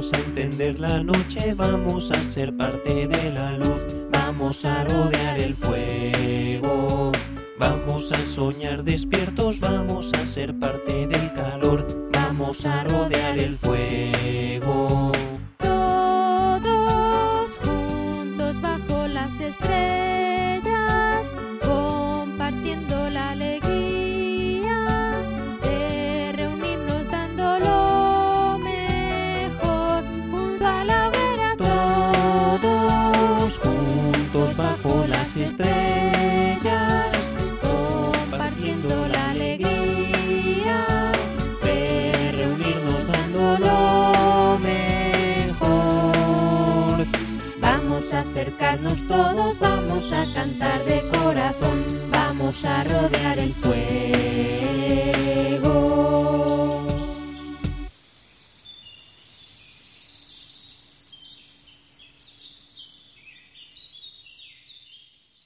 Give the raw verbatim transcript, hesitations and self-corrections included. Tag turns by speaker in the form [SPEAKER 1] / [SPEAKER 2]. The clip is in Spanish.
[SPEAKER 1] Vamos a encender la noche, vamos a ser parte de la luz. Vamos a rodear el fuego. Vamos a soñar despiertos, vamos a ser parte del calor. Vamos a rodear el fuego.